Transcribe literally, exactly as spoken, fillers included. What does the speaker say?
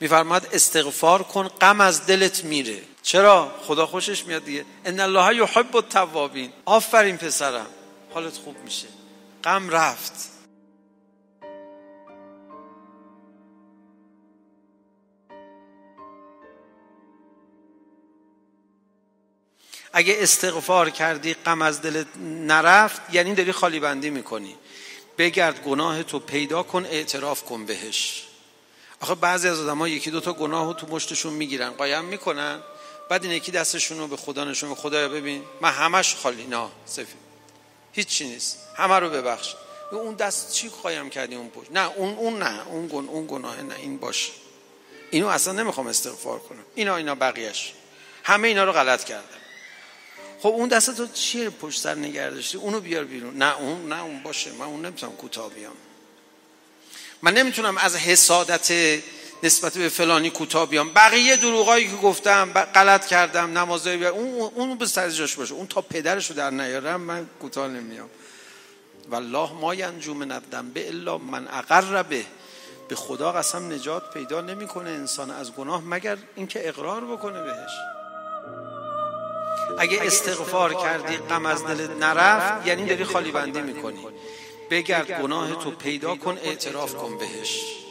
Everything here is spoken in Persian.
میفرماد استغفار کن غم از دلت میره. چرا؟ خدا خوشش میاد دیگه. ان الله یحب التوابین. آفرین پسرم، حالت خوب میشه، غم رفت. اگه استغفار کردی غم از دلت نرفت، یعنی داری خالی بندی میکنی. بگرد گناه تو پیدا کن، اعتراف کن بهش. آخه بعضی از آدم‌ها یکی دو تا گناهو تو مشتشون میگیرن، قایم میکنن، بعد این یکی دستشون رو به خدا نشون میده، خدایا ببین من همش خالی، نه سفید، هیچ چی نیست، همه رو ببخش. اون دست چی قایم کردی اون پشت؟ نه اون اون نه اون گن اون گناه نه، این باشه، اینو اصلا نمیخوام استغفار کنم، اینا اینا بقیه‌اش همه اینا رو غلط کردم. خب اون دست تو چیه پشت سر نگه داشتی؟ اونو بیار بیرون. نه اون نه اون باشه، من اون نمیتونم کوتاه بیام. من نمیتونم از حسادت نسبت به فلانی کوتاه بیام. بقیه دروغایی که گفتم، غلط کردم، نمازای بیام، اون اون به سر جاش باشه. اون تا پدرشو در نیارم من کوتاه نمیام. والله ما ینجو من الذنب الا من اقر به. به خدا قسم نجات پیدا نمیکنه انسان از گناه مگر اینکه اقرار بکنه بهش. اگه استغفار کردی غم از دلت نرفت، یعنی داری خالی بندی میکنی. بگرد گناه تو پیدا کن، اعتراف کن بهش.